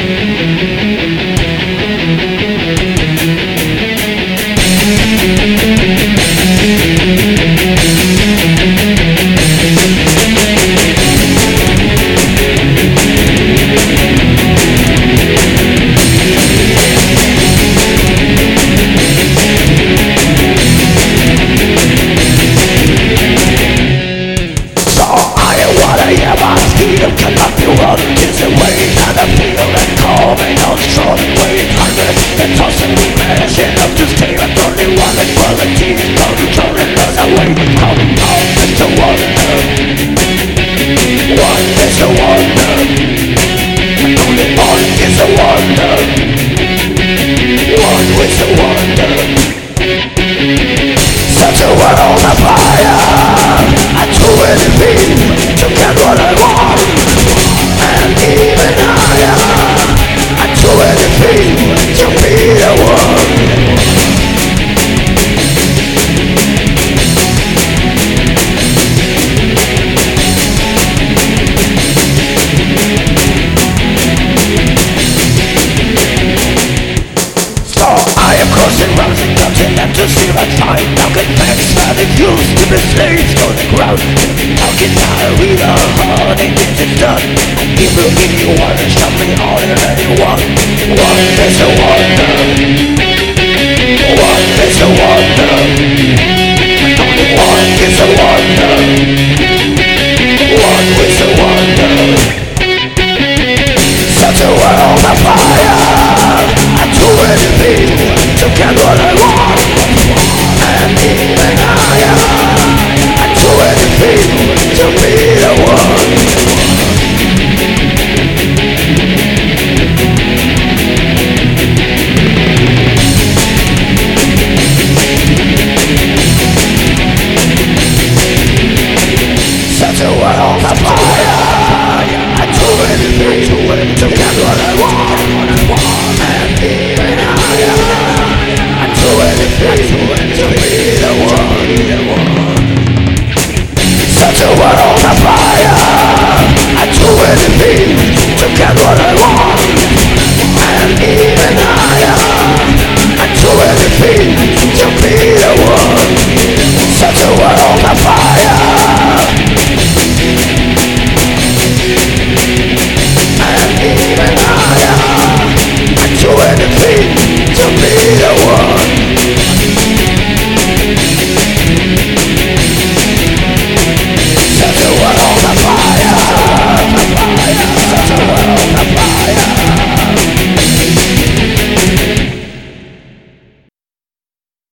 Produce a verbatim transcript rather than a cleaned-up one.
To see my time, now get back started used to be slaves on the ground. How can I read a heart and get it done? People give you one and something harder than you want. What is a wonder? What is a wonder? What is a wonder? What is a wonder? Such a world of fire. I do anything to get what I want. And even higher, I do anything to be the one. Such a world of fire. I do anything to get what I want. And even higher, I do anything to be the one. Such a world of fire. I do anything to get what I want. And even higher, I do anything to be the one. Such a world of